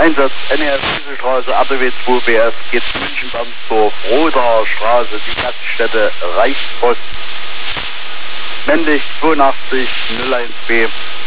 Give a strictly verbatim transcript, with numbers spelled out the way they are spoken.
Einsatz N E F Straße A B W zwei B F geht München Bamsdorf, Roter Straße, die Gaststätte Reichspost. Männlich zweiundachtzig null eins B.